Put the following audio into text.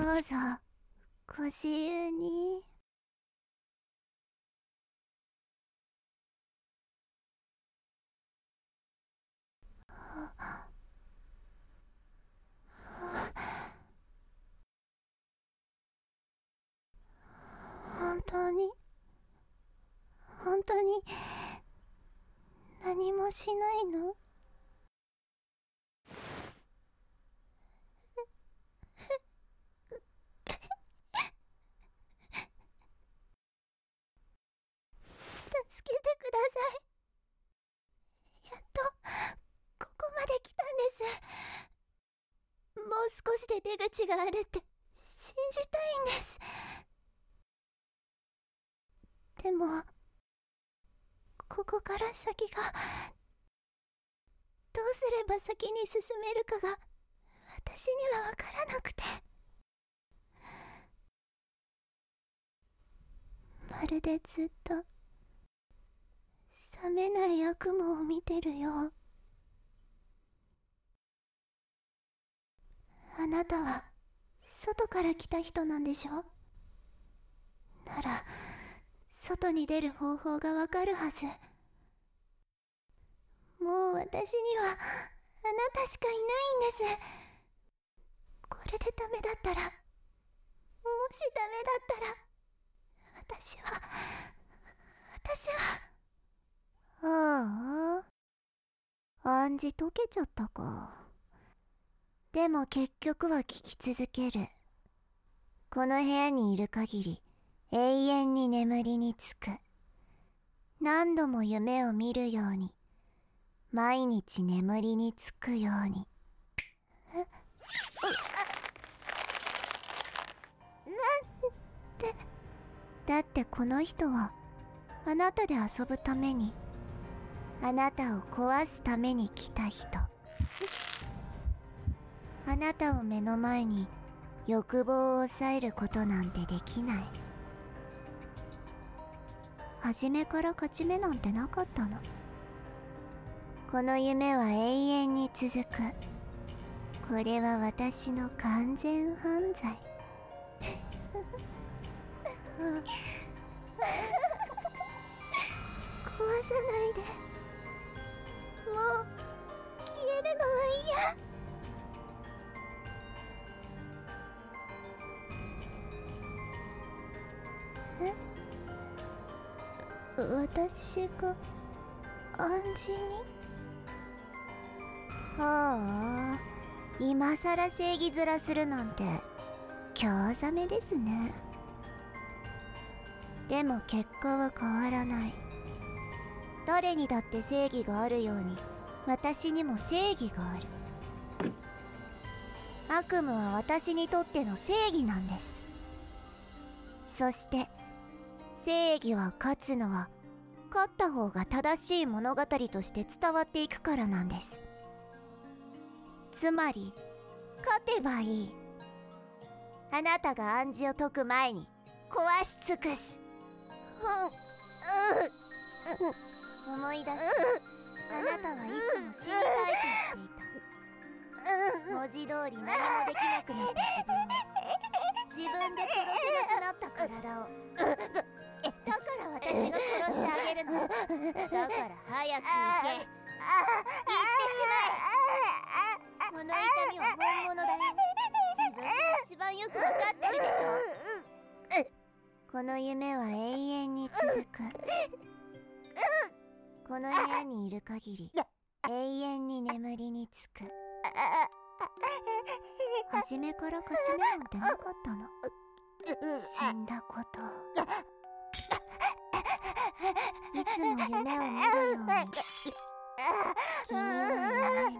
どうぞご自由に。本当に何もしないの？助けてください。やっとここまで来たんです。もう少しで出口があるって信じたいんです。でもここから先がどうすれば先に進めるかが私にはわからなくて。まるでずっと覚めない悪夢を見てるよう。あなたは外から来た人なんでしょ？なら外に出る方法がわかるはず。もう私にはあなたしかいないんです。これでダメだったら、もしダメだったら、私はああ、暗示解けちゃったか。でも結局は聞き続ける。この部屋にいる限り永遠に眠りにつく。何度も夢を見るように、毎日眠りにつくように。だってこの人はあなたで遊ぶために、あなたを壊すために来た人。あなたを目の前に欲望を抑えることなんてできない。初めから勝ち目なんてなかったの。この夢は永遠に続く。これは私の完全犯罪。壊さないで。もう消えるのは嫌。私が暗示に？ああ、今さら正義面するなんて興ざめですね。でも結果は変わらない。誰にだって正義があるように、私にも正義がある。悪夢は私にとっての正義なんです。そして正義は勝つのは、勝った方が正しい物語として伝わっていくからなんです。つまり勝てばいい。あなたが暗示を解く前に壊し尽くす。思い出した。あなたはいつも死にたいと言っていた。文字通り何もできなくなった自分で殺せなくなった体を。だから私が殺してあげるの。だから早く行け。行ってしまえ。この痛みは本物だよ。自分が一番よくわかってるでしょ。この夢は永遠に続く。この部屋にいる限り永遠に眠りにつく。初めから勝ち目なんてなかったの。死んだこと。いつも夢を見るように、君は